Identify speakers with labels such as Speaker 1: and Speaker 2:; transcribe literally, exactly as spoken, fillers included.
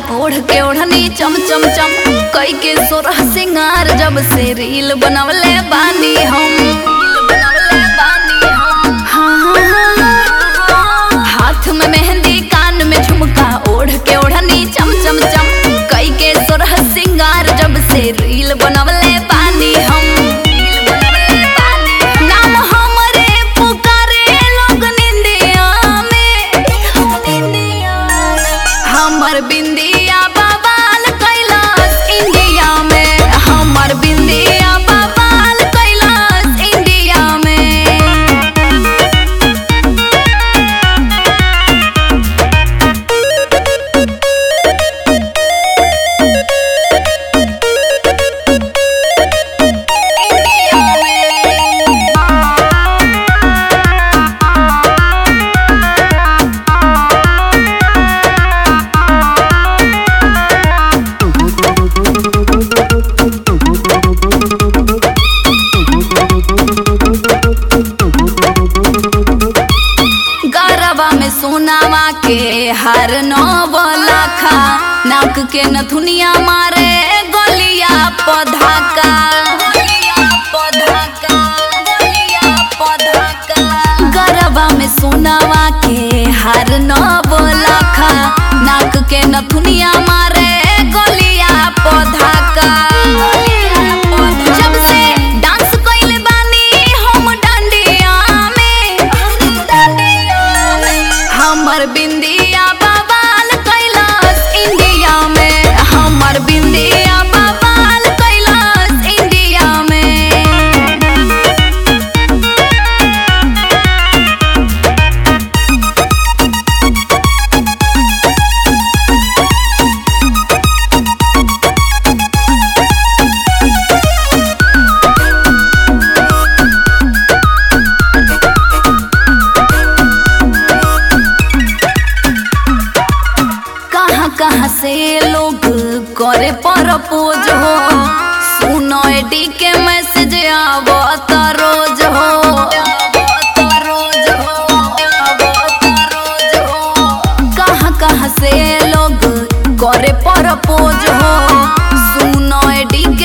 Speaker 1: ओढ़ के ओढ़नी चम चम चम कई के सोरह सिंगार जब से रील बनवले बानी हम बनवले बानी हम हाँ, हाथ में मेहंदी कान में झुमका ओढ़ के ओढ़नी चम चम चम कई के सोरह सिंगार जब से रील बनवले बानी हम नाम हमरे पुकारे लोग निंदिया में हमर बिंदिया बवाल कैलाश इंडिया में हमर बिंदिया बवाल कैलाश इंडिया में। गरबा में सोनावा के हर नौ लाखा नाक के नथुनिया मारे गोलिया पधाका गरबा में सोनावा के हर नौ लाखा नाक के नथुनिया मारे गोलिया पधाका जब से डांस कइले बानी हम डांडिया में हमर बिंदिया बवाल कैलाश इंडिया में हमर बिंदिया बवाल कैलाश इंडिया में। कहाँ कहाँ से लोग करे प्रपोज हो सुनो एडी के मैसेज आवत रोज हो कहाँ कहाँ से लोग करे प्रपोज हो सुनो एडी